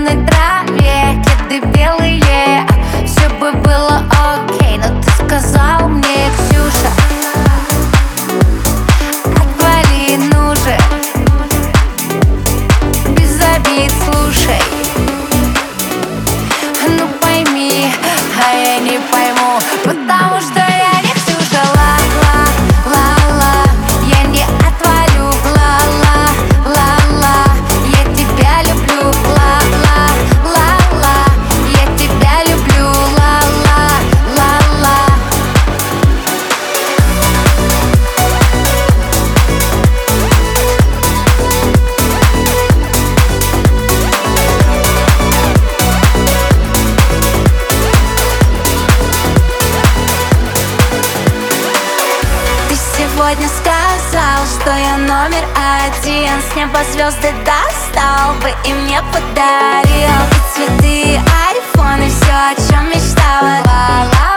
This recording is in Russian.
зеленой траве, кеды белые, все бы было окей, но ты сказал мне: Ксюша, отвали, ну же, без обид, слушай. Ну пойми, а я не пойму, потому что я не Ксюша. Ла-ла-ла-ла, я не отвалю. Ла-ла-ла-ла, я тебя люблю. Ла-ла-ла-ла, я тебя люблю. Ла-ла-ла-ла. Сегодня сказал, что я номер один, с неба звезды достал бы и мне подарил и цветы, айфон и все, о чем мечтала. Ла-ла.